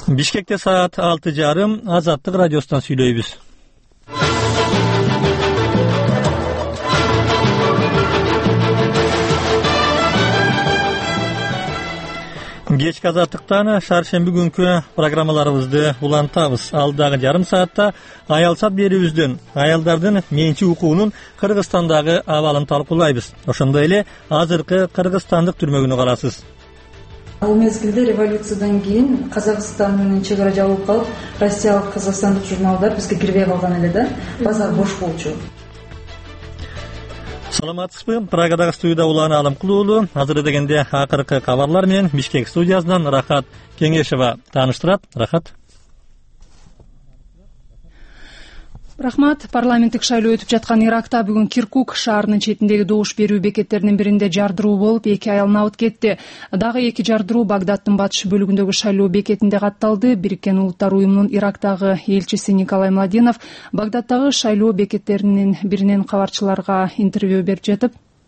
Бишкекте саат 6:30 Азаттык радиосунан сүйлөйбүз. Кечки Азаттыктан шаршемби күнкү программаларыбызды улантабыз. Алдагы жарым саатта аялсат берүүбүздөн аялдардын менчи укугунун Кыргызстандагы абалын талкуулайбыз. Ошондой эле азыркы кыргызстандык түрмөгүнү карарсыз. Ал мезгилде революциядан кийин Казакстан менен чек ара жабылып калып, россиялык, казакстандык журналдар бизге кирбей калган эле да. Базар бош болчу. Саламатсызбы? Прагадагы студияда улана алым кылуулу. Азыр дегенде акыркы кабарлар менен Бишкек студиясынан Рахат Кеңешева тааныштырат. Рахат. Рахмат. Парламенттик шайлоо өтүп жаткан Иракта бүгүн Киркук шаарынын четиндеги добуш берүү бекеттеринин биринде жардыруу болуп, 2 аялын абыт кетти. Дагы 2 жардыруу Багдаддын батыш бөлүгүндөгү шайлоо бекетинде катталды. Бириккен Улуттар уюмунун Ирактагы элчиси Николай Младенов Багдаддагы шайлоо бекеттеринин биринен кабарчыларга интервью берип жатып,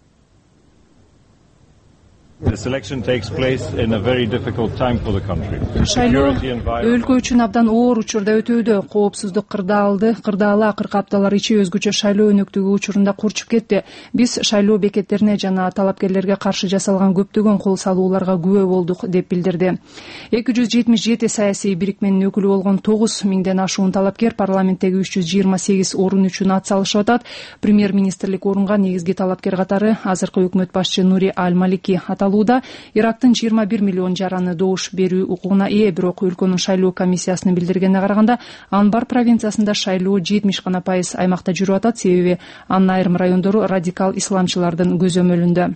шайлоо өлкө үчүн абдан оор учурда өтүүдө. Коопсуздук кырдаалы акыркы апталар ичи өзгөчө шайлоо өнөктүгү учурунда курчуп кетти. Биз шайлоо бекеттерине жана талапкерлерге каршы жасалган көптөгөн кол салууларга күбө болдук, деп билдирди. 277 саясий бирикменин өкүлү болгон 9.000ден ашуун талапкер парламенттеги 328 орун үчүн ат салышып атат. Премьер-министрлик орунга негизги талапкер катары азыркы өкмөт башчы Нури Аль-Малики аталууда. Ирактын 21 миллион жараны добуш берүү укугуна ээ, бирок өлкөнүн шайлоо комиссиясынын билдиргенине караганда Анбар провинциясында шайлоо 70% аймакта жүрүп атат, себеби анын айрым райондору радикал исламчылардын көзөмөлүндө.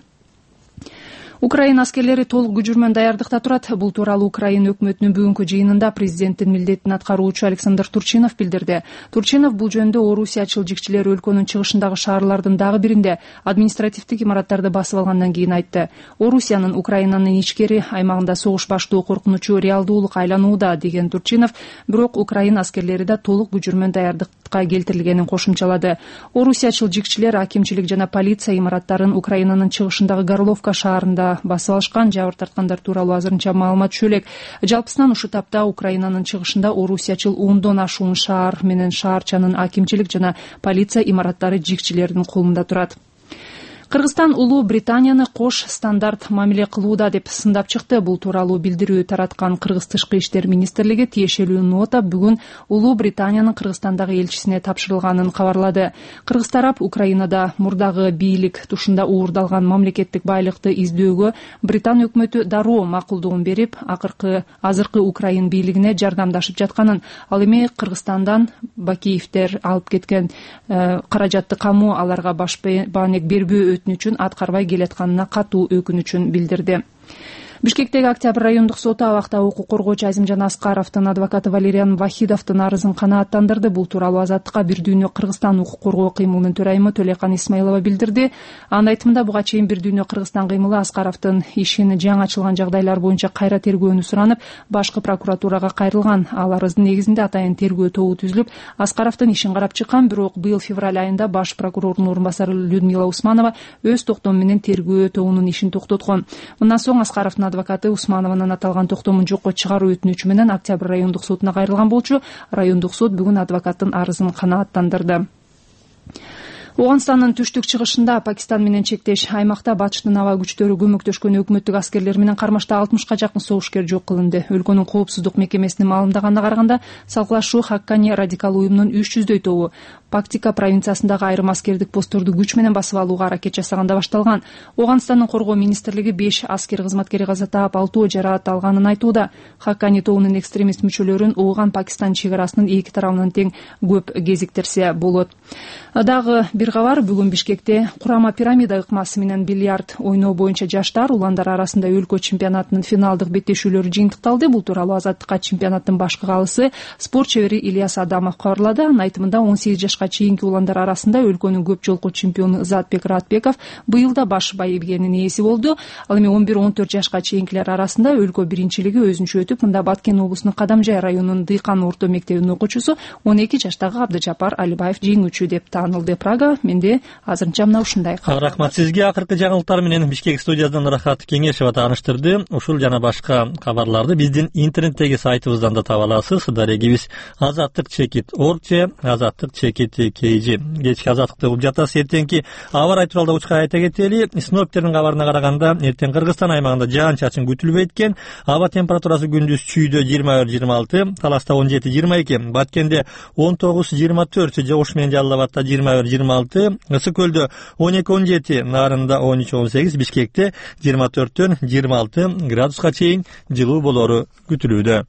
Украина аскерлери толук күч менен даярдыкта турат. Бул тууралуу Украина өкмөтүнүн бүгүнкү жыйынында президенттин милдетин аткаруучу Александр Турчинов билдирди. Турчинов бул жөнүндө орусиячыл жигчилер өлкөнүн чыгышындагы шаарлардын дагы биринде административдик имараттарды басып алгандан кийин айтты. Орусиянын Украинанын ичкери аймагында согуш баштоо коркунучу реалдуулук айланууда, деген Турчинов, бирок Украина аскерлери да толук күч менен даярдыкка келтирилгенин кошумчалады. Орусиячыл жигчилер акимчилик жана полиция имараттарын Украинанын чыгышындагы Горловка шаарында басып алышкан. Жабыр тарткандар тууралуу азырынча маалымат жок элек. Жалпысынан ушул тапта Украинанын чыгышында орусиячыл 10дон ашуун шаар менен шаарчанын акимчилик жана полиция имараттары жигчилердин колунда турат. Кыргызстан Улуу Британияны кош стандарт мамиле кылууда деп сындап чыкты. Бул тууралуу билдирүү тараткан Кыргыз Тышкы иштер министрлиги тиешелүү нота бүгүн Улуу Британиянын Кыргызстандагы элчисине тапшырылганын кабарлады. Кыргыз тарап Украинада мурдагы бийлик тушунда уурдалган мамлекеттик байлыкты издөөгө Британ өкмөтү дароо макулдугун берип, азыркы Украин бийлигине жардамдашып жатканын, ал эми Кыргызстандан Бакиевдер алып кеткен каражатты камуу аларга баш баанек бербөө өтүнүчүн аткарбай келатканына катуу өкүнүчүн билдирди. Бишкектеги Октябрь райондук соту абакта укук коргоочу Азимжан Аскаровдун адвокаты Валериан Вахидовдун арызын канааттандырды. Бул тууралуу Азаттыкка Бир дүйнө Кыргызстан укук коргоо кыймылынын төрайымы Төлөкан Исмаилова билдирди. Анын айтымында буга чейин Бир дүйнө Кыргызстан кыймылы Аскаровдун ишин жаңы ачылган жагдайлар боюнча кайра тергөөнү суранып, башкы прокуратурага кайрылган. Ал арыздын негизинде атайын тергөө тобу түзүлүп, Аскаровдун ишин карап чыккан, бирок быйыл февраль айында баш прокурордун орун басары Людмила Усманова өз токтому менен тергөө тобунун ишин токтоткон. Мындан соң Аскаровдун адвокаты Усманованын аталган токтомун жокко чыгаруу өтүнүчү менен Октябрь райондук сотуна кайрылган болчу. Райондук сот бүгүн адвокаттын арызын канааттандырды. Оганстандын түштүк чыгышында Пакистан менен чектеш аймакта батыштын аба күчтөрү көмөктөшкөн өкмөттүк аскерлер менен кармашта 60ка жакын согушкер жок кылынды. Өлкөнүн коопсуздук мекемесинин маалымдаганына караганда, салгылашуу Хаккани радикал уюмунун 300дөй тобу Пактика провинциясындагы айрым аскердик постторду күч менен басып алууга аракет жасаганда башталган. Оганстандын коргоо министрлиги 5 аскер кызматкери каза таап, 6 жараат алганын айтууда. Хаккани тобунун экстремист мүчөлөрүн Ооган Пакистан чек арасынын эки тарабынан тең көп кезиктирсе болот. Дагы бир кабар, бүгүн Бишкекте Курама пирамида ыкмасы менен бильярд ойноо боюнча жаштар уландар арасында өлкө чемпионатынын финалдык беттешүүлөрү жыйынтыкталды. Бул тууралуу Азаттыкка чемпионаттын башкы каалысы спорт чебери Ильяс Адамов кабарлады. Анын айтымында 18 жашка жашка чейинки уландар арасында өлкөнүн көп жолку чемпиону Ызатбек Ратбеков быйыл да баш байбигенин ээси болду. Ал эми 11-14 жашка чейинкилер арасында өлкө биринчилиги өзүнчө өтүп, мында Баткен облусунун Кадамжай районунун Дыйкан орто мектебинин окуучусу 12 жаштагы Абдыжапар Алибаев жеңүүчү деп таанылды. Прага менде азырынча мына ушундай. Рахмат сизге. Акыркы жаңылыктар менен Бишкек студиясынан Рахат Кеңешева тааныштырды. Ушул жана башка кабарларды биздин интернеттеги сайтыбыздан да таба аласыз. Дарегибиз Азаттык чекит орче, Азаттык чекит кейжи. Кечки азаттыкты угуп жатасыз. Эртеңки аба ырайы тууралуу учка айта кетели. Синоптиктердин кабарына караганда эртең Кыргызстан аймагында жаан-чачын күтүлбөйт экен. Аба температурасы күндүз Чүйдө 21-26, Таласта 17-22, Баткенде 19-24, Жогуш менен Жалал Абадта 21-26, Ысык көлдө 12-17, Нарында 13-18, Бишкекте 24-26 градуска чейин жылуу болору күтүлүүдө.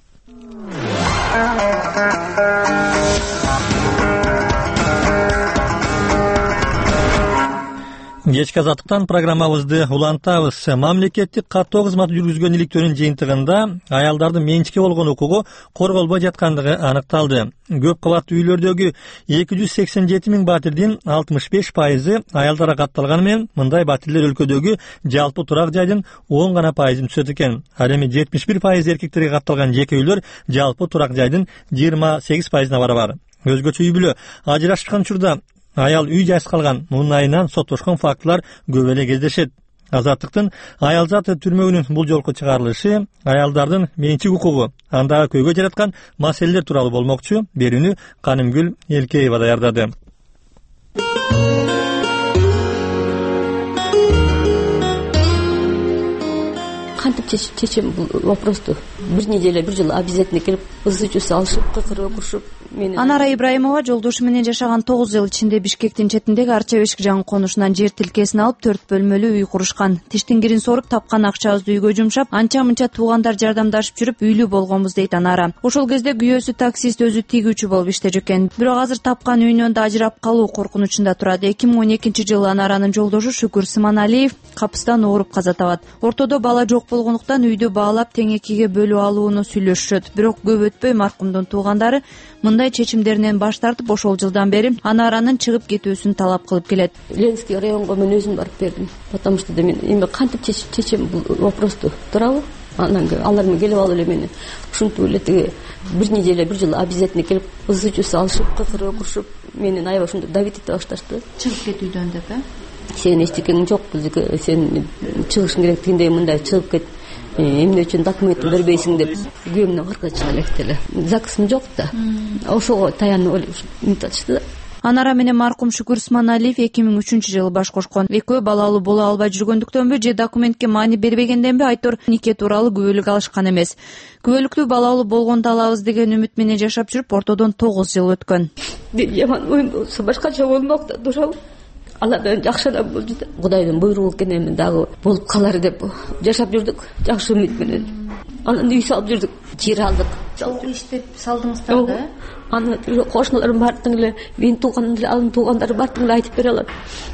Кечки азаттыктан программабызды улантабыз. Мамлекеттик каттоо кызматы жүргүзгөн иликтөөнүн жыйынтыгында аялдардын менчикке болгон укугу корголбой жаткандыгы аныкталды. Көп кабаттуу үйлөрдөгү 287 миң батирдин 65% аялдарга катталганы менен мындай батирлер өлкөдөгү жалпы турак жайдын 10 гана пайызын түзөт экен. Ал эми 71% эркектерге катталган жеке үйлөр жалпы турак жайдын 28%-на барабар. Өзгөчө үй бүлө ажырашып чыккан учурда аял үй жайсыз калган муунайынан соттошкон фактылар көп эле кездешет. Азаттыктын аялзат түрмөгүнүн бул жолку чыгарылышы аялдардын менчик укугу, андагы көйгөй жараткан маселелер тууралуу болмокчу. Берүүнү Канымгүл Элкеева даярдады. Кантип чечем бул вопросту? Бир неделе, бир жыл обязательно келип, ызы-чуу салышып, кыкырып, окушуп. Анара Ибраимова жолдошу менен жашаган 9 жыл ичинде Бишкектин четиндеги Арча Бешик жаңы конушунан жер тилкесин алып 4 бөлмөлүү үй курушкан. Тиштин кирин соруп тапкан акчабызды үйгө жумшап, анча-мынча туугандар жардамдашып жүрүп үйлүү болгонбуз дейт Анара. Ошол кезде күйөөсү таксист, өзү тигүүчү болуп иштечү экен. Бирок азыр тапкан үйүнөн да ажырап калуу коркунучунда турат. 2012-жылы Анаранын жолдошу Шүкүр Сыманалиев капыстан ооруп каза табат. Ортодо бала жок болгондуктан үйдү баалап тең экиге бөлүп алууну сүйлөшүшөт. Бирок көп өтпөй маркумдун туугандары мындай чечимдеринен баш тартып, ошол жылдан бери Анаранын чыгып кетүүсүн талап кылып келет. Ленинский районго мен өзүм барып бердим, потому что мен эми кантип чечем бул вопросту, туурабы? Анан алар менен келип алып эле мени ушинтип эле тиги бир неделе, бир жыл обязательно келип, ызы-чуу салышып, кыкырып, окушуп, менен аябай ушинтип давить эте башташты. Чыгып кетүүдөн деп, Сен эчтекең жок, сен чыгышың керек дегендей, мындай чыгып кет. Эмне үчүн документ бербейсиң деп күйөөмдөн кыркы чыга электеле. ЗАГСым жок да. Ошого таянып эле мынтачты да. Анара менен маркум Шүкүр Сыманалиев 2003-жылы баш кошкон. Экөө балалуу боло албай жүргөндүктөнбү же документке маани бербегенденби айтор нике тууралуу күбөлүк алышкан эмес. Күбөлүктүү балалуу болгонду алабыз деген үмүт менен жашап жүрүп, ортодон 9 жыл өткөн. Жаман оюм болсо башкача болмок да, туурабы? Алладан жакшы адам болду да. Кудайдын буйругу экен, эми дагы болуп калар деп жашап жүрдүк. Жакшы үмүт менен. Анан үй салып жүрдүк, жер алдык. Чогуу иштеп салдыңыздар да? Аны кошуналарым бардың эле, менин тууганым эле, анын туугандары бардың эле айтып бере алат.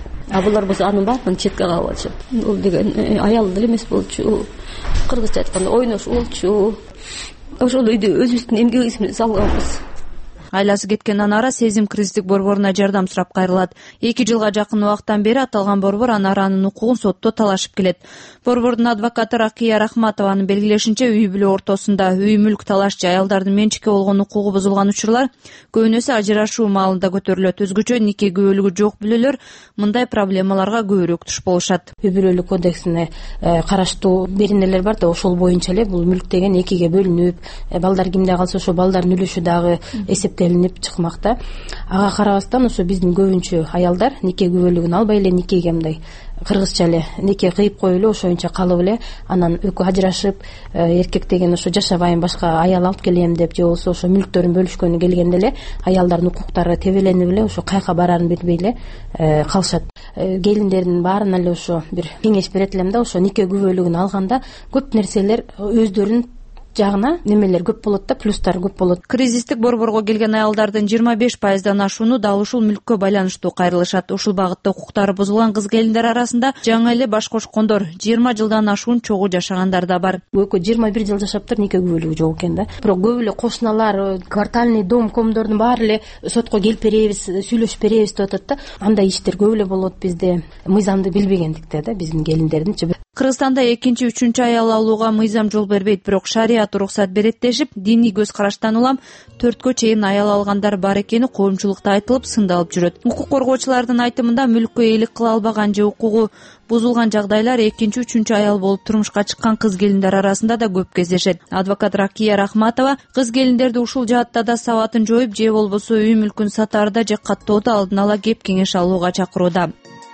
А булар болсо анын баарын четке кагып атышат. Ол деген аял деле эмес болчу. Кыргызча айтканда ойнош болчу. Ошол үйдү өзүбүздүн эмгегибиз менен салганбыз. Айласы кеткен Анара сезим кризистик борборуна жардам сурап кайрылат. 2 жылга жакын убакыттан бери аталган борбор Анаранын укугун сотто талашып келет. Борбордун адвокаты Ракия Рахматованын белгилешинче, үй бүлө ортосунда үй мүлк талашчы аялдардын менчикке болгон укугу бузулган учурлар көбүнөсү ажырашуу маалында көтөрүлөт. Өзгөчө нике күбөлүгү жок бүлөлөр мындай проблемаларга көбүрөөк туш болушат. Үй бүлөлүк кодексине караштуу беренелер бар да, ошол боюнча эле бул мүлк деген экиге бөлүнүп, балдар кимде калса ошо балдардын үлүшү дагы эсептелинип чыкмакта. Ага карабастан ошо биздин көбүнчө аялдар нике күбөлүгүн албай эле никеге мындай кыргызча эле нике кыйып коюп эле ошоюнча калып эле, анан экөө ажырашып, эркек деген ошо жашабайм, башка аял алып келем деп, же болбосо ошо мүлктөрүн бөлүшкөнү келгенде эле аялдардын укуктары тебеленип эле ошо каяка барарын билбей эле калышат. Келиндердин баарына эле ошо бир кеңеш берет элем да, ошо нике күбөлүгүн алганда көп нерселер өздөрүн жагына немелер көп болот да, плюстар көп болот. Кризистик борборго келген аялдардын 25%дан ашууну дал ушул мүлккө байланыштуу кайрылышат. Ушул багытта укуктары бузулган кыз келиндер арасында жаңы эле баш кошкондор, 20 жылдан ашуун чогуу жашагандар да бар. Экөө 21 жыл жашаптыр, нике күбөлүгү жок экен да. Бирок көп эле кошуналар, квартальный дом комдордун баары эле сотко келип беребиз, сүйлөшүп беребиз деп атат да. Андай иштер көп эле болот бизде. Мыйзамды билбегендикте да биздин келиндердинчи. Кыргызстанда 2-3 аял алууга мыйзам жол бербейт, бирок шарият уруксат берет дешип, диний көз караштан улам 4кө чейин аял алгандар бар экени коомчулукта айтылып, сындалып жүрөт. Укук коргоочулардын айтымында мүлккө ээлик кыла албаган же укугу бузулган жагдайлар 2-3 аял болуп турмушка чыккан кыз келиндер арасында да көп кездешет. Адвокат Ракия Рахматова кыз келиндерди ушул жаатта да сабатын жоюп, же болбосо үй мүлкүн сатаарда же каттоодо алдын ала кеп кеңеш алууга чакырууда.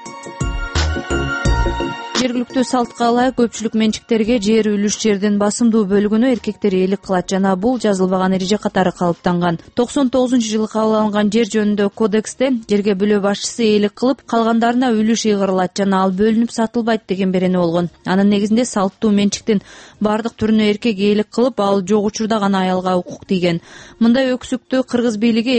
Жергиликтүү салтка ылайык көпчүлүк менчиктерге жер үлүш жердин басымдуу бөлүгүнө эркектер ээлик кылат жана бул жазылбаган эреже катары калыптанган. 99-жылы кабыл алынган жер жөнүндө кодексте жерге бөлө башчысы ээлик кылып, калгандарына үлүш ыйгырылат жана ал бөлүнүп сатылбайт деген берени болгон. Анын негизинде салттуу менчиктин бардык түрүнө эркек ээлик кылып, ал жок учурда гана аялга укук тийген. Мындай өксүктү Кыргыз бийлиги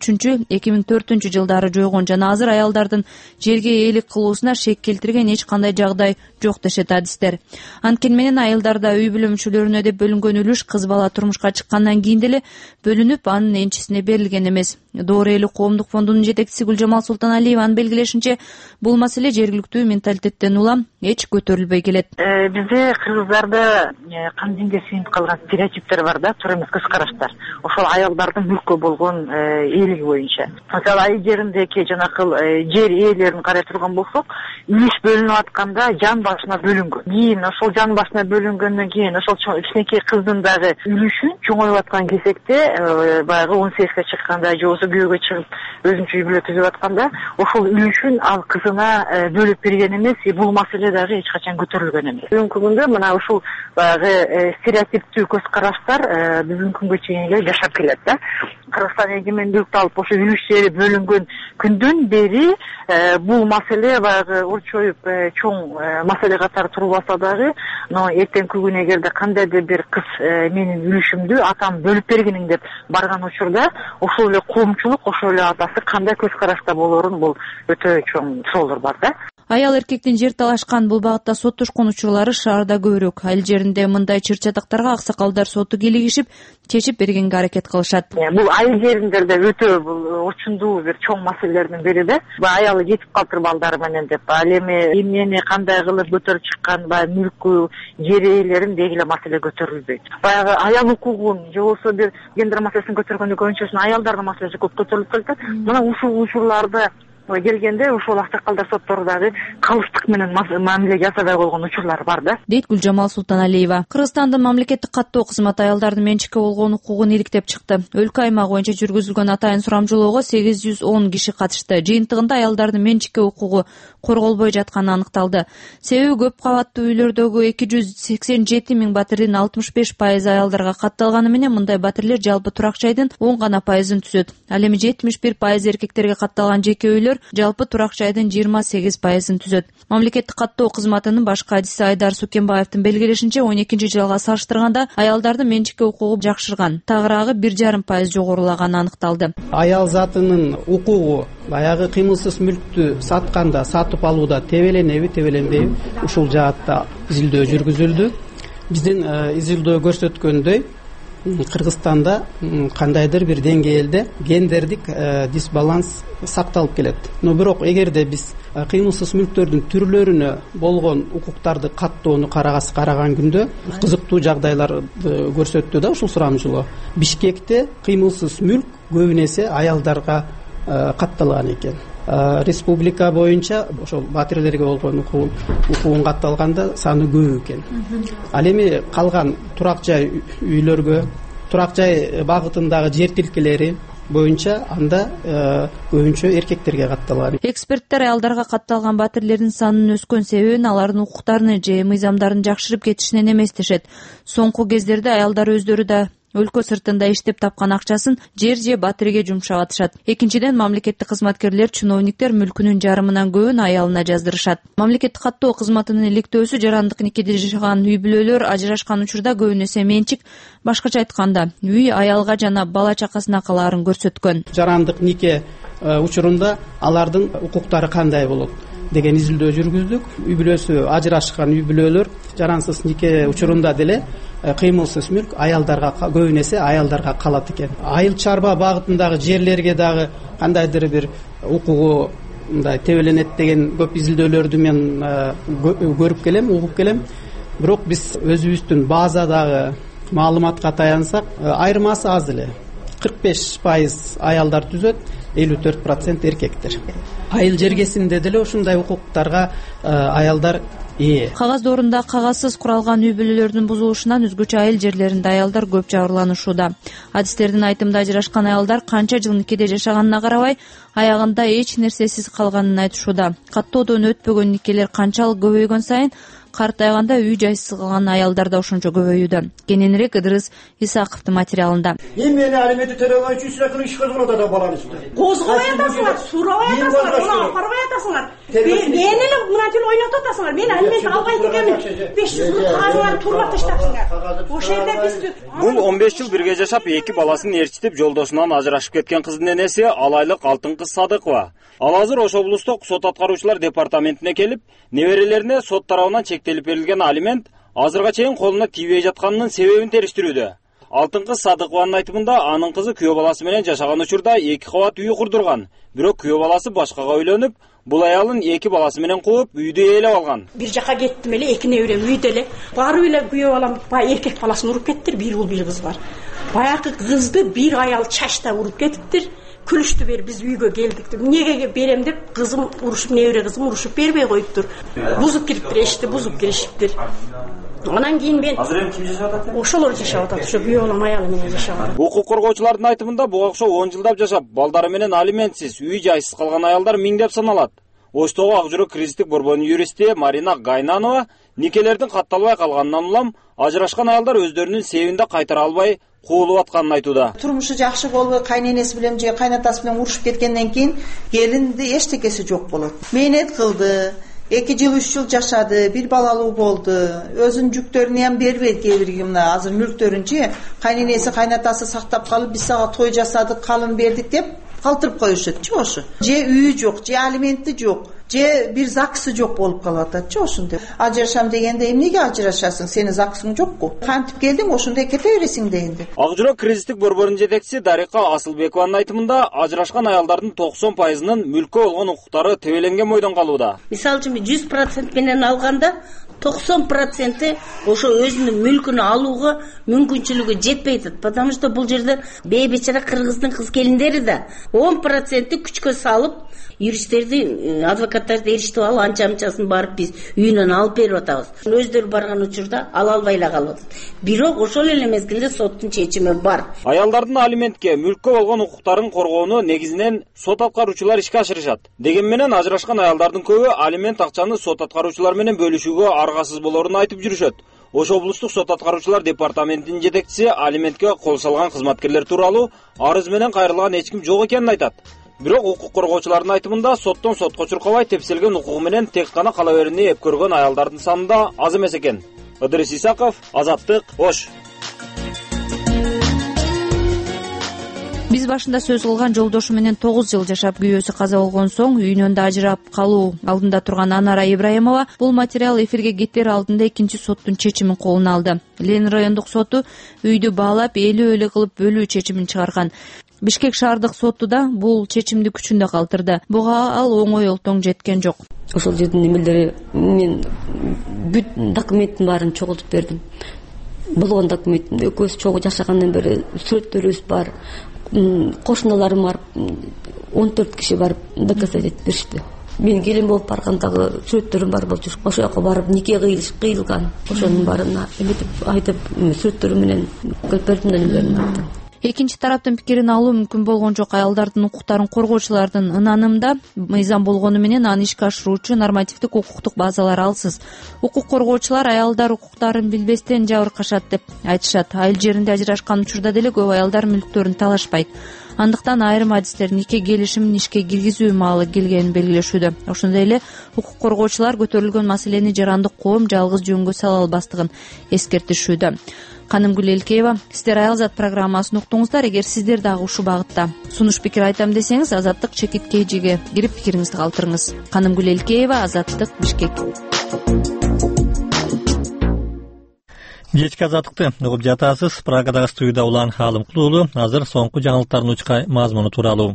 2003-2004 жылдары жойгон жана азыр аялдардын жерге ээлик кылуусуна шек келтирген эч кандай жагдай жок дешет адистер. Анткени менен айылдарда үй бүлө мүчөлөрүнө деп бөлүнгөн үлүш кыз бала турмушка чыккандан кийин деле бөлүнүп, анын энчисине берилген эмес. Доору эли коомдук фондунун жетекчиси Гүлжамал Султаналиеванын белгилешинче, бул маселе жергиликтүү менталитеттен улам эч көтөрүлбөй келет. Бизде кыргыздарда кан динге сүйүнүп калган стереотиптер бар да, туура эмес көз караштар. Ошол аялдардын мүлккө болгон ээлиги боюнча. Мисалы, айыл жериндеги жанакыл жер ээлерин карай турган болсок, үлүш бөлүнүп атканда жан башына бөлүнгөн. Кийин ошол жан башына бөлүнгөндөн кийин ошол кичинекей кыздын дагы үлүшүн чоңоюп аткан кезекте, баягы 18 чыкканда же болбосо күйөөгө чыгып өзүнчө үй бүлө түзүп атканда, ошол үлүшүн ал кызына бөлүп берген эмес, бул маселе дагы эч качан көтөрүлгөн эмес. Бүгүнкү күндө мына ушул баягы стереотиптүү көз караштар бүгүнкү күнгө чейин эле жашап келет да. Кыргызстан эгемендүүлүктү алып ошо үлүш жери бөлүнгөн күндөн бери бул маселе баягы урчоюп чоң маселе катары турбаса дагы, но эртеңки күнү эгерде кандайдыр бир кыз менин үлүшүмдү атам бөлүп бергиниң деп барган учурда, ошол эле коомчулук, ошол эле атасы кандай көз карашта болорун бул өтө чоң суроолор бар да. Аял эркектин жер талашкан бул багытта соттошкон учурлары шаарда көбүрөөк. Айыл жеринде мындай чыр-чатактарга аксакалдар соту кийлигишип, чечип бергенге аракет кылышат. Бул айыл жериндерде өтө бул очундуу бир чоң маселелердин бири да. Аялы кетип калыптыр балдары менен деп, ал эми эмнени кандай кылып көтөрүп чыккан, баягы мүлкү, жер ээлерин деги эле маселе көтөрүлбөйт. Баягы аял укугун же болбосо бир гендер маселесин көтөргөндө көбүнчөсүн аялдардын маселеси көп көтөрүлүп келет. Мына ушул учурларда келгенде ушул аксакалдар соттору дагы калыстык менен мамиле жасабай койгон учурлар бар да, дейт Гүлжамал Султаналиева. Кыргызстандын мамлекеттик каттоо кызматы аялдардын менчикке болгон укугун иликтеп чыкты. Өлкө аймагы боюнча жүргүзүлгөн атайын сурамжылоого 810 киши катышты. Жыйынтыгында аялдардын менчикке укугу корголбой жатканы аныкталды. Себеби көп кабаттуу үйлөрдөгү 287 миң батирдин 65% аялдарга катталганы менен мындай батирлер жалпы турак жайдын 10 гана пайызын түзөт. Ал эми 71% эркектерге катталган жеке үйлөр жалпы турак жайдын 28%-ын түзөт. Мамлекеттик каттоо кызматынын башкы адиси Айдар Сукенбаевдин белгилешинче, 12-жылга салыштырганда аялдардын менчикке укугу жакшырган, тагыраагы 1,5% жогорулаганы аныкталды. Аял затынын укугу баягы кыймылсыз мүлктү сатканда, сатып алууда тебеленеби, тебеленбейби, ушул жаатта изилдөө жүргүзүлдү. Биздин изилдөө көрсөткөндөй, Кыргызстанда кандайдыр бир деңгээлде гендердик дисбаланс сакталып келет. Но бирок эгерде биз кыймылсыз мүлктөрдүн түрлөрүнө болгон укуктарды каттоону караган күндө кызыктуу жагдайларды көрсөттү да ушул сурамжылоо. Бишкекте кыймылсыз мүлк көбүн эсе аялдарга катталган экен. Республика боюнча ошол батирлерге болгон укугун катталганда саны көп экен. Ал эми калган турак жай үйлөргө, турак жай багытындагы жер тилкелери боюнча анда көбүнчө эркектерге катталган. Эксперттер аялдарга катталган батирлердин санынын өскөн себебин алардын укуктарын же мыйзамдарын жакшырып кетишинен эмес дешет. Соңку кездерде аялдар өздөрү да өлкө сыртында иштеп тапкан акчасын жер же батиреге жумшап атышат. Экинчиден, мамлекеттик кызматкерлер, чиновниктер мүлкүнүн жарымынан көбүн аялына жаздырышат. Мамлекеттик каттоо кызматынын иликтөөсү жарандык никеде жашаган үй бүлөлөр ажырашкан учурда көбүн эсе менчик, башкача айтканда, үй аялга жана бала чакасына калаарын көрсөткөн. Жарандык нике учурунда алардын укуктары кандай болот деген изилдөө жүргүздүк. Үй бүлөсү ажырашкан үй бүлөлөр жарансыз нике учурунда деле кыймылсыз мүлк аялдарга, көбүн эсе аялдарга калат экен. Айыл чарба багытындагы жерлерге дагы кандайдыр бир укугу мындай тебеленет деген көп изилдөөлөрдү мен көрүп келем, угуп келем. Бирок биз өзүбүздүн базадагы маалыматка таянсак, айырмасы аз эле. 45% аялдар түзөт, 54% эркектер. Айыл жергесинде деле ушундай укуктарга аялдар ээ. Кагаз доорунда кагазсыз куралган үй бүлөлөрдүн бузулушунан өзгөчө айыл жерлеринде аялдар көп жабырланышууда. Адистердин айтымында ажырашкан аялдар канча жыл никеде жашаганына карабай, аягында эч нерсесиз калганын айтышууда. Каттоодон өтпөгөн никелер канчалык көбөйгөн сайын картайганда үй жайсыз калган аялдар да ошончо көбөйүүдө. Кененирээк Ыдырыс Исаковдун материалында. Мени алименти төлөгөн үчүн силер иш козгонот да баланы үстүнө. Козгобой атасыңар, сурабай атасыңар, мына апарбай атасыңар. Мени эле мына тил ойнотуп атасыңар. Мен алимент албайт экенмин. 500 миң кагазыңарды турлап таштапсыңар. Ошол жерде биз бул 15 жыл бирге жашап, 2 баласын ээрчитип, жолдошунан ажырашып кеткен кыздын энеси Алайлык Алтын кыз Садыкова. Ал азыр Ош облустук сот аткаруучулар департаментине келип, неберелерине сот тарабынан чектелип берилген алимент азырга чейин колуна тийбей жатканынын себебин териштирүүдө. Алтын кыз Садыкованын айтымында, анын кызы күйөө баласы менен жашаган учурда 2 кабат үй курдурган. Бирок күйөө баласы башкага үйлөнүп, бул аялын 2 баласы менен кууп, үйдү ээлеп алган. Бир жака кеттим эле, 2 неберем үйдө эле. Барып эле күйөө балам эркек баласын уруп кеттир, бир уул бир кыз бар. Баягы кызды бир аял чачта уруп кетиптир. Күлүштү бер, биз үйгө келдик деп. Эмнеге берем деп кызым урушуп, небере кызым урушуп бербей коюптур. Бузуп кириптир, эшикти бузуп киришиптир. Анан кийин мен азыр эми ким жашап атат? Ошолор жашап атат, ошо күйөө балам аялы менен жашап атат. Укук коргоочулардын айтымында, буга окшоп 10 жылдап жашап, балдары менен алиментсиз, үй жайсыз калган аялдар миңдеп саналат. Оштогу Ак жүрөк кризистик борборунун юристи Марина Гайнанова никелердин катталбай калганынан улам ажырашкан аялдар өздөрүнүн себебинде кайтара албай куулуп атканын айтууда. Турмушу жакшы болбой, кайненеси менен же кайнатасы менен урушуп кеткенден кийин келинди эчтекеси жок болот. Мээнет кылды, 2 жыл 3 жыл жашады, бир балалуу болду. Өзүнүн жүктөрүн ham бербейт, кээ бир мына азыр мүлктөрүнчү кайненеси кайнатасы сактап калып, биз сага той жасадык, калын бердик деп калтырып коюшат ошо. Же үйү жок, же алименти жок, же бир заксы жок болуп калып атат ошондой. Ажырашам дегенде эмнеге ажырашасың? Сени заксың жокку. Кантип келдиң, ошондой кете бересиң дегенде. Ак жүрөк кризистик борборунун жетекчиси Дарика Асылбекованын айтымында, ажырашкан аялдардын 90%-нын мүлккө болгон укуктары тебеленген бойдон калууда. Мисалы үчүн 100% менен алганда 90% ошо өзүнүн мүлкүн алууга мүмкүнчүлүгү жетпей атат. Потому что бул жерде бейбечара кыргыздын кыз келиндери да 10% күчкө салып, юристтерди, адвокаттарды эрişтип алып, анча-мынчасын барып биз үйүнөн алып берип атабыз. Өздөрү барган учурда ала албай эле калып атат. Бирок ошол эле мезгилде соттун чечими бар. Аялдардын алиментке, мүлккө болгон укуктарын коргоону негизинен сот аткаруучулар ишке ашырышат. Дегени менен ажырашкан аялдардын көбү алимент акчаны сот аткаруучулар менен бөлүшүүгө аргасыз болоорун айтып жүрүшөт. Ош облустук сот аткаруучулар департаментинин жетекчиси алиментке кол салган кызматкерлер тууралуу арыз менен кайрылган эч ким жок экенин айтат. Бирок укук коргоочулардын айтымында, соттон сотко чуркабай тепселген укугу менен тек гана кала берүүнү эп көргөн аялдардын саны да аз эмес экен. Ыдырыс Исаков, Азаттык, Ош. Биз башында сөз кылган жолдошу менен 9 жыл жашап күйөөсү каза болгон соң үйүнөн да ажырап калуу алдында турган Анара Ибраимова бул материал эфирге кетер алдында экинчи соттун чечимин колуна алды. Ленин райондук соту үйдү баалап, элүү кылып бөлүү чечимин чыгарган. Бишкек шаардык соту да бул чечимди күчүндө калтырды. Буга ал оңой олтоң жеткен жок. Ошол жердин немелери мен бүт документтин баарын чогултуп бердим. Болгон документимде экөөбүз чогуу жашагандан бери сүрөттөрүбүз бар. Кошуналарым бар, 14 киши барып доказать этип беришти. Мен келин болуп баргандагы сүрөттөрүм бар болчу. Ошол жака барып нике кыйылган. Ошонун баарына эметип айтып сүрөттөрүм менен көлпөрдүн немелерин айттым. экинчи тараптын пикирин алуу мүмкүн болгон жок. Аялдардын укуктарын коргоочулардын ынанымда мыйзам болгону менен аны ишке ашыруучу нормативдик укуктук базалар алсыз. Укук коргоочулар аялдар укуктарын билбестен жабыркашат деп айтышат. Айыл жеринде ажырашкан учурда деле көп аялдар мүлктөрүн талашпайт. Андыктан айрым адистер нике келишимин ишке киргизүү маалы келгенин белгилешүүдө. Ошондой эле укук коргоочулар көтөрүлгөн маселени жарандык коом жалгыз жөнгө сала албастыгын эскертишүүдө. Канымгүл Элкеева, сиздер Аялзат программасын уктуңуздар. Эгер сиздер дагы ушул багытта сунуш пикир айтам десеңиз, Азаттык чекиткейжиге кирип пикириңизди калтырыңыз. Канымгүл Элкеева, Азаттык, Бишкек. Кечки Азаттыкты угуп жатасыз. Прагадагы студияда Улан Халымкул уулу. Азыр соңку жаңылыктардын учка мазмуну тууралуу.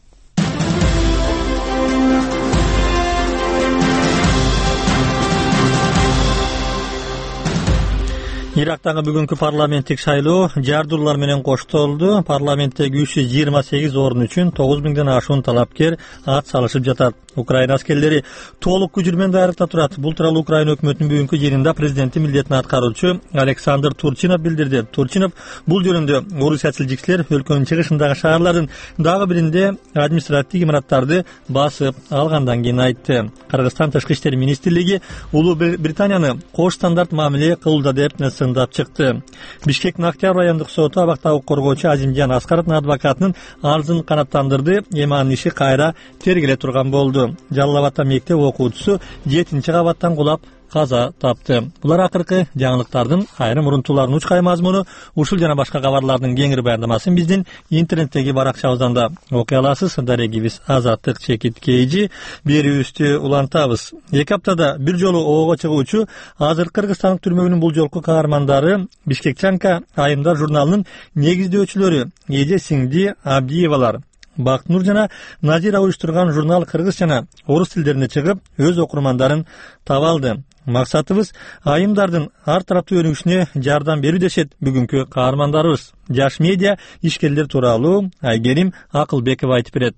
Ирактагы бүгүнкү парламенттик шайлоо жардуулар менен коштолду. Парламентте 328 орун үчүн 9000ден ашуун талапкер ат салышып жатат. Украина аскерлери толук күчү менен даярдыкта турат. Бул тууралуу Украина өкмөтүнүн бүгүнкү жыйынында президенттин милдетин аткаруучу Александр Турчинов билдирди. Турчинов бул жөнүндө орусиячылжикчилер өлкөнүн чыгышындагы шаарлардын дагы биринде административдик имараттарды басып алгандан кийин айтты. Кыргызстан Тышкы иштер министрлиги Улуу Британияны кош стандарт мамиле кылууда деп сындап чыкты. Бишкектин Октябрь райондук соту абактагы укук Азимжан Аскаровдун адвокатынын арызын канааттандырды. Эми анын иши кайра тергеле турган болду. Жалал Абадта мектеп окуучусу 7-кабаттан кулап каза тапты. Булар акыркы жаңылыктардын айрым урунтууларынын учкай мазмуну. Ушул жана башка кабарлардын кеңири баяндамасын биздин интернеттеги баракчабыздан да окуй аласыз. Дарегибиз Азаттык чекиткейжи берүүбүздү улантабыз. 2 аптада бир жолу оого чыгуучу азыр Кыргызстан түрмөгүнүн бул жолку каармандары Бишкекчанка айымдар журналынын негиздөөчүлөрү Эже Сиңди Абдиевалар, Бактнур жана Назира уюштурган журнал кыргыз жана орус тилдерине чыгып, өз окурмандарын таба алды. Максатыбыз айымдардын ар тараптуу өнүгүшүнө жардам берүү дешет бүгүнкү каармандарыбыз. Жаш медиа ишкерлер тууралуу Айгерим Акылбекова айтып берет.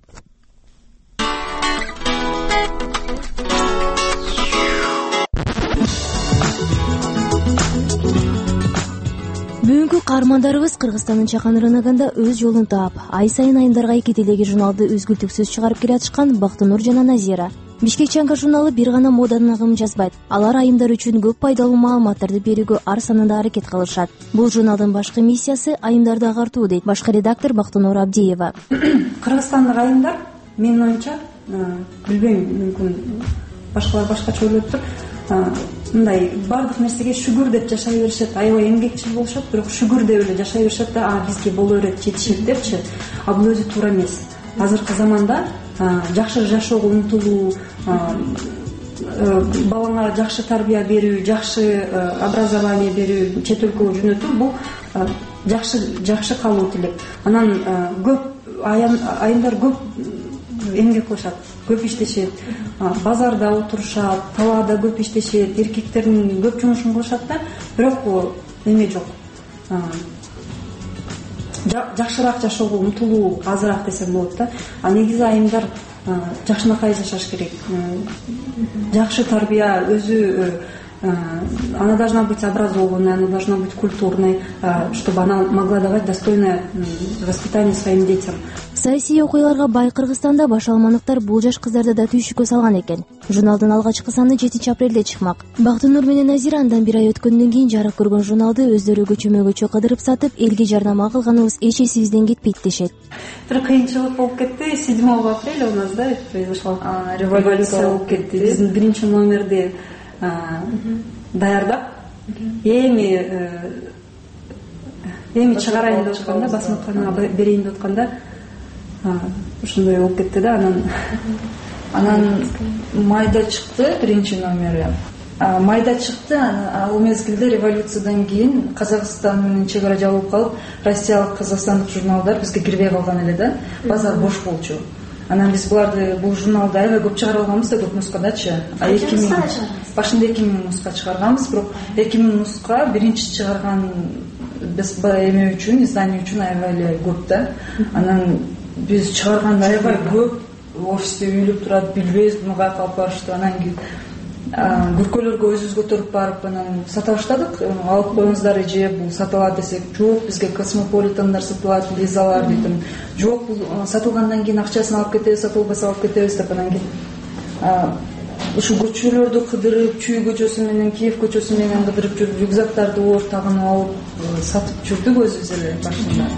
Бүгүнкү каармандарыбыз Кыргызстандын чакан рыногунда өз жолун таап, ай сайын айымдарга эки тилдеги журналды үзгүлтүксүз чыгарып келатышкан Бактынур жана Назира. Бишкекчанка журналы бир гана моданын агымын жазбайт. Алар айымдар үчүн көп пайдалуу маалыматтарды берүүгө ар санында аракет кылышат. Бул журналдын башкы миссиясы айымдарды агартуу, дейт башкы редактор Бактынур Абдиева. Кыргызстандык айымдар, менин оюмча, билбейм, мүмкүн башкалар башкача ойлоптур. Мындай бардык нерсеге шүгүр деп жашай беришет, аябай эмгекчил болушат, бирок шүгүр деп эле жашай беришет да, бизге боло берет, жетишет депчи. Бул өзү туура эмес. Азыркы заманда жакшы жашоого умтулуу, балаңа жакшы тарбия берүү, жакшы образование берүү, чет өлкөгө жөнөтүү бул жакшы калуу тилек. Анан көп айымдар көп эмгек кылышат, көп иштешет, базарда отурушат, талаада көп иштешет, эркектердин көп жумушун кылышат да, бирок эме жок. Жакшыраак жашоого умтулуу азыраак десем болот да. Негизи айымдар жакшынакай жашаш керек. Жакшы тарбия, өзү она должна быть образованной, она должна быть культурной, чтобы она могла давать достойное воспитание своим детям. Саясий окуяларга бай Кыргызстанда баш алмандыктар бул жаш кыздарды да түйшүккө салган экен. Журналдын алгачкы саны 7-апрелде чыкмак. Бактынур менен Назира андан бир ай өткөндөн кийин жарык көргөн журналды өздөрү көчөмө-көчө кыдырып сатып, элге жардам кылганыбыз эч эсибизден кетпейт дешет. Бир кыйынчылык болуп кетти. 7 апреля у нас, да, произошла революция болуп кетти. Биздин биринчи номерди даярдап, эми чыгарайын деп атканда, басматканага берейин деп атканда, ошондой болуп кетти да. Анан майда чыкты биринчи номери. Майда чыкты. Ал мезгилде революциядан кийин Казакстан менен чек ара жабылып калып, россиялык, казакстандык журналдар бизге кирбей калган эле да. Базар бош болчу. Анан биз бул журналды аябай көп чыгарып алганбыз да, көп нускадачы. 2000 башында 2000 нуска чыгарганбыз, бирок 2000 нуска биринчи чыгарган биз эме үчүн, издание үчүн аябай эле көп да. Анан биз чыгарганда аябай көп офисте үйлүп турат, билбейбиз, буну каяка алып барышты. Анан кийин көркөйлөргө өзүбүз көтөрүп барып анан сата баштадык. Алып коюңуздар эже, бул сатылат десек, жок, бизге космополитендар сатылат, лизалар дейтим. Жок, бул сатылгандан кийин акчасын алып кетебиз, сатылбаса алып кетебиз деп анан кийин ушу көчөлөрдү кыдырып, Чүй көчөсү менен Киев көчөсү менен кыдырып жүрүп, рюкзактарды оор тагынып алып сатып жүрдүк өзүбүз эле башында.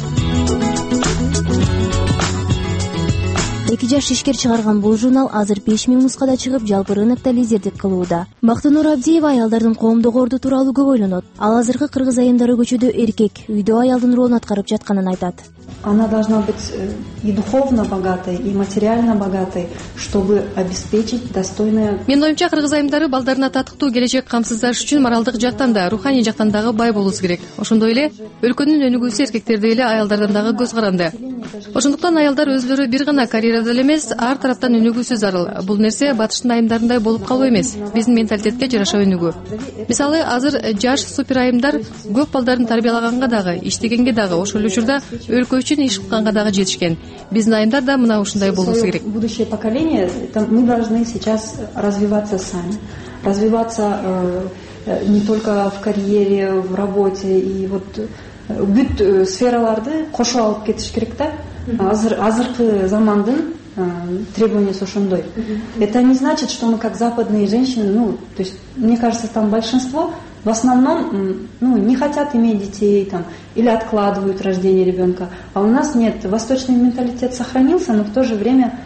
2 жаш ишкер чыгарган бул журнал азыр 5000 нускада чыгып, жалпы рынокто лидердик кылууда. Бактынур Абдиева аялдардын коомдук орду тууралуу көп ойлонот. Ал азыркы кыргыз айымдары көчөдө эркек, үйдө аялдын ролун аткарып жатканын айтат. Она должна быть и духовно богатой, и материально богатой, чтобы обеспечить достойное. Менин оюмча, кыргыз айымдары балдарына татыктуу келечек камсыздаш үчүн моралдык жактан да, руханий жактан дагы бай болуусу керек. Ошондой эле өлкөнүн өнүгүүсү эркектердей эле аялдардан дагы көз каранды. Ошондуктан аялдар өзлөрү бир гана карьерада эле эмес, ар тараптан өнүгүүсү зарыл. Бул нерсе батыштын айымдарындай болуп калуу эмес, биздин менталитетке жараша өнүгүү. Мисалы, азыр жаш супер айымдар көп балдарын тарбиялаганга дагы, иштегенге дагы, ошол эле учурда өлкө үчүн иш кылганга дагы жетишкен. Биздин айымдар да мына ушундай болуусу керек. Будущее поколение, мы должны сейчас развиваться сами. Развиваться не только в карьере, в работе, и вот бүт сфераларды кошо алып кетиш керек да. Азыркы замандын требованиясы ошондой. Это не значит, что мы как западные женщины, то есть, мне кажется, там большинство в основном, не хотят иметь детей, там, или откладывают рождение ребенка. А у нас нет. Восточный менталитет сохранился, но в то же время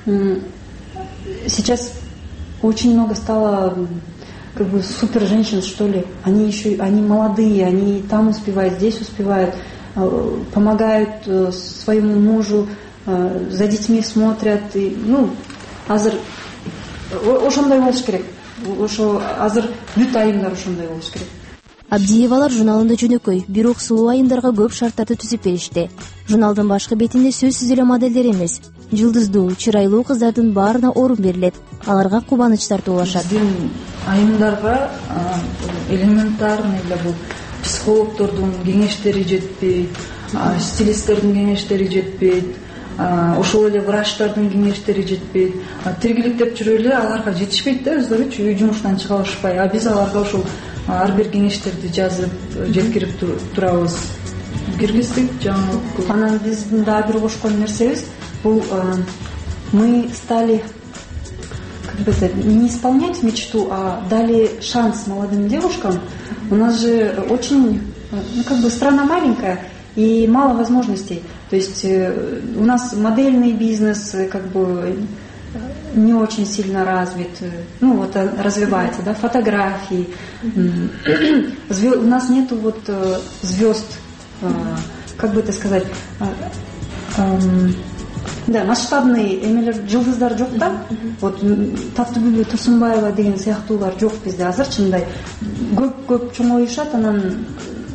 сейчас очень много стало как бы супер женщин, что ли. Они молодые, они там успевают, здесь успевают, помогают своему мужу, за детьми смотрят. И, азыр ошондой болуш керек. Ошо азыр бүт айымдар ошондой болуш керек. Абдиевалар журналында жөнөкөй, бирок сулуу айымдарга көп шарттарды түзүп беришти. Журналдын башкы бетинде сөзсүз эле моделдер эмес, жылдыздуу, чырайлуу кыздардын баарына орун берилет. Аларга кубаныч тартуулашат. Биздин айымдарга элементарный эле бул психологдордун кеңештери жетпейт, стилисттердин кеңештери жетпейт, ошол эле врачтардын кеңештери жетпейт. Тиргилик деп жүрүп эле аларга жетишпейт да, өздөрүчү үй жумушунан чыга алышпай. Биз аларга ошол ар бир кеңештерди жазып, жеткирип турабыз. Киргиздик жаңы. Анан биздин дагы бир кошкон нерсебиз бул мы стали не исполнять мечту, а дали шанс молодым девушкам. У нас же очень, страна маленькая и мало возможностей. То есть у нас модельный бизнес не очень сильно развит, развивается, да, фотографии. У нас нету звезд, как бы это сказать, да, масштабный эмелер жылдыздар жок да. Вот Таттыбүлбү Турсунбаева деген сыяктуулар жок бизде азыр чындай. Көп чоңоюшат, анан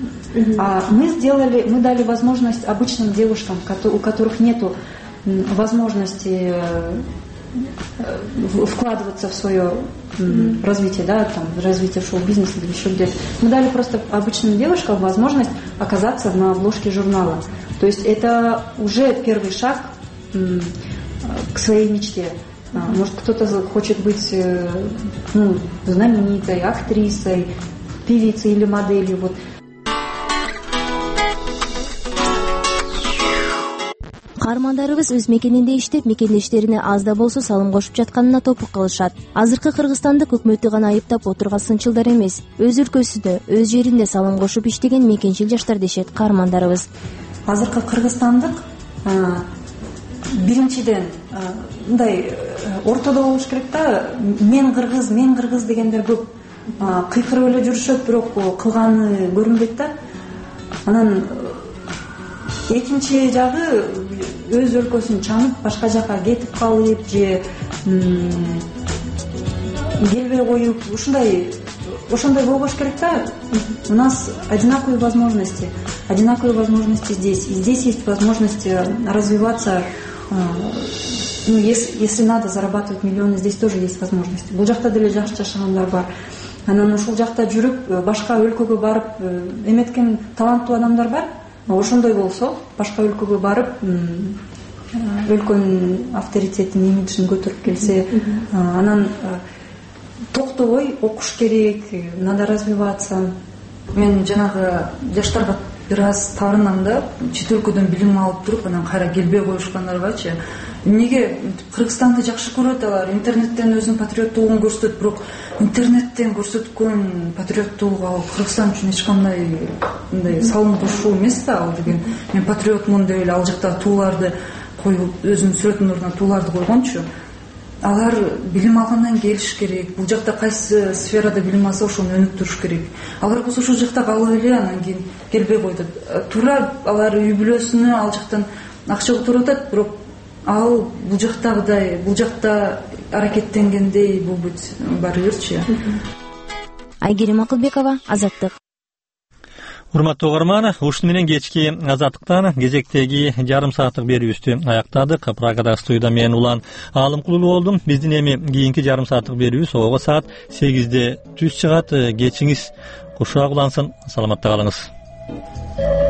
мы дали возможность обычным девушкам, у которых нету возможности вкладываться в свое развитие, да, там, развитие шоу-бизнеса или еще где-то. Мы дали просто обычным девушкам возможность оказаться на обложке журнала. То есть это уже первый шаг к своей мечте. Может, кто-то хочет быть знаменитой, актрисой, певицей или моделью. Вот. Каармандарыбыз өз мекенинде иштеп, мекендештерине аз да болсо салым кошуп жатканына топук кылышат. Азыркы Кыргызстандык өкмөттү гана айыптап отурган сынчылдар эмес, өз өлкөсүндө, өз жеринде салым кошуп иштеген мекенчил жаштар дешет каармандарыбыз. Азыркы Кыргызстандык биринчиден мындай ортодо болуш керек да. Мен кыргыз дегендер көп кыйкырып эле жүрүшөт, бирок кылганы көрүнбөйт да. Анан экинчи жагы өз өлкөсүн чанып башка жака кетип калып же келбей коюп ошондой болбош керек да. У нас одинаковые возможности здесь. И здесь есть возможность развиваться. Если надо зарабатывать миллионы, здесь тоже есть возможность. Бул жакта деле жакшы жашагандар бар. Анан ушул жакта жүрүп башка өлкөгө барып эметкен таланттуу адамдар бар. Ошондой болсо башка өлкөгө барып өлкөнүн авторитетин, имиджин көтөрүп келсе, анан токтобой окуш керек, надо развиваться. Мен жанагы жаштарга бир аз табынам да, чет өлкөдөн билим алып туруп анан кайра келбей коюшкандаргачы. Эмнеге Кыргызстанды жакшы көрөт алар, интернеттен өзүнүн патриоттугун көрсөтөт, бирок интернеттен көрсөткөн патриоттугу ал Кыргызстан үчүн эч кандай мындай салым кошуу эмес да ал деген. Мен патриотмун деп эле ал жакта тууларды коюп, өзүнүн сүрөтүнүн ордуна тууларды койгончу. Алар билим алгандан келиш керек. Бул жакта кайсы сферада билим алса ошону өнүктүрүш керек. Алар болсо ошол жакта калып эле анан кийин келбей койду. Туура алар үй бүлөсүнө ал жактан акча отуруп атат, бирок ал бул жактагыдай, бул жакта аракеттенгендей болбойт баары бирчи. Айгерим Акылбекова, Азаттык. Урматтуу угарман, ушуну менен кечки Азаттыктан кезектеги жарым сааттык берүүбүздү аяктадык. Прагада студияда мен Улан Алымкулуу болдум. Биздин эми кийинки жарым сааттык берүүбүз ого саат 8-де түз чыгат. Кечиңиз кушак улансын. Саламатта калыңыз.